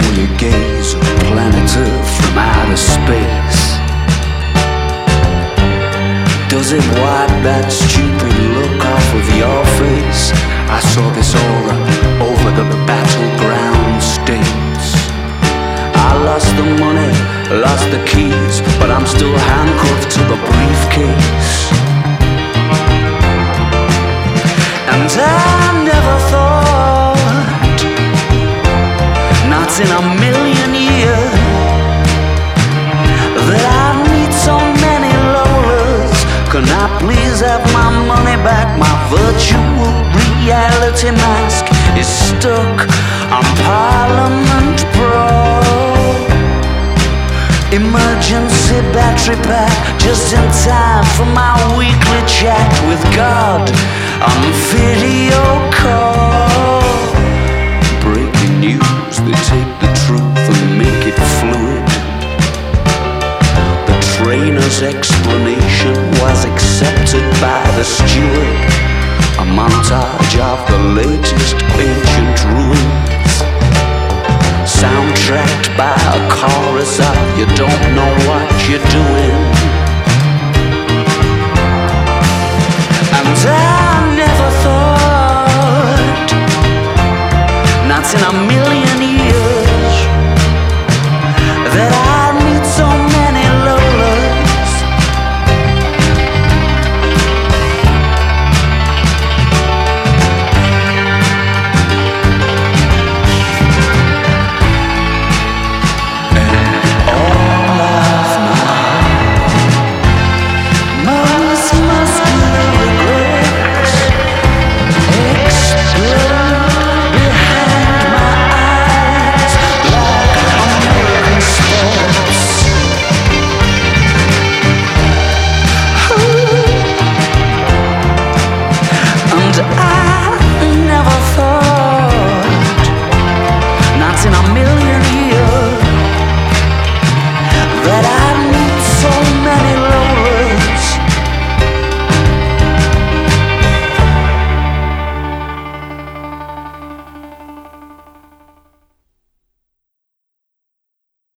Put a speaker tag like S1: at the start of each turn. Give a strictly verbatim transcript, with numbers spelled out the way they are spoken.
S1: your gaze, planet Earth from outer space. Does it wipe that stupid look off of your face? I saw this aura over the battleground states. I lost the money, lost the keys, but I'm still handcuffed to the briefcase. And I never thought, not in a million years, that I'd meet so many Lolas. Can I please have my money back? My virtual reality mask is stuck on Parliament Pro. Emergency battery pack just in time for my weekly chat with God on video call. Breaking news, they take the truth and make it fluid. The trainer's explanation was accepted by the steward. A montage of the latest ancient ruins, soundtracked by a chorus of you don't know what you're doing.